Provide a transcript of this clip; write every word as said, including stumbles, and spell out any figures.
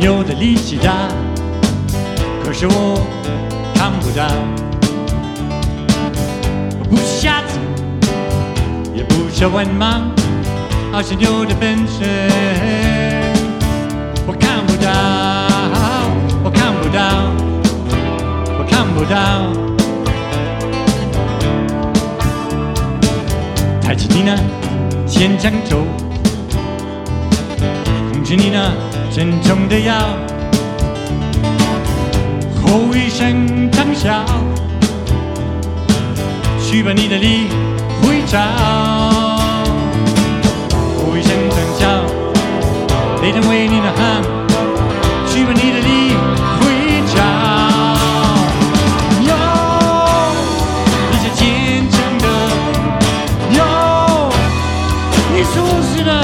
牛的力气大，可是我看不到。我不是瞎子，也不是文盲，而是牛的本身。我看不到，我看不到，我看不到。抬起你那牵强头，控制你那沉重的腰，吼一声长啸，去把你的力挥招。吼一声长啸，雷声为你呐喊，去把你的力挥招。哟，你是虔诚的，哟，你是无私的。